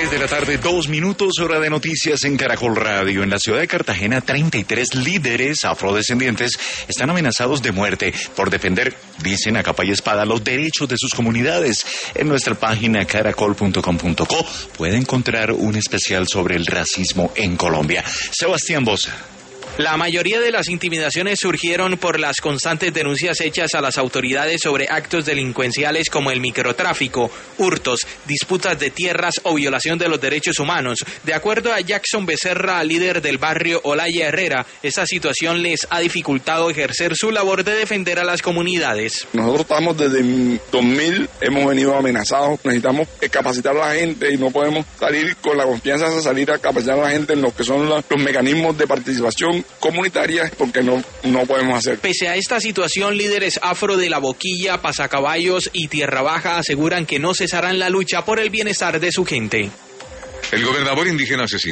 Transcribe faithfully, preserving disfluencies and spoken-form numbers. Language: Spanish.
de la tarde, dos minutos, hora de noticias en Caracol Radio. En la ciudad de Cartagena, treinta y tres líderes afrodescendientes están amenazados de muerte por defender, dicen a capa y espada, los derechos de sus comunidades. En nuestra página caracol punto com punto co puede encontrar un especial sobre el racismo en Colombia. Sebastián Boza. La mayoría de las intimidaciones surgieron por las constantes denuncias hechas a las autoridades sobre actos delincuenciales como el microtráfico, hurtos, disputas de tierras o violación de los derechos humanos. De acuerdo a Jackson Becerra, líder del barrio Olaya Herrera, esta situación les ha dificultado ejercer su labor de defender a las comunidades. Nosotros estamos desde dos mil, hemos venido amenazados, necesitamos capacitar a la gente y no podemos salir con la confianza de salir a capacitar a la gente en lo que son los, los mecanismos de participación comunitarias porque no, no podemos hacer. Pese a esta situación, líderes afro de La Boquilla, Pasacaballos y Tierra Baja aseguran que no cesarán la lucha por el bienestar de su gente. El gobernador indígena asesino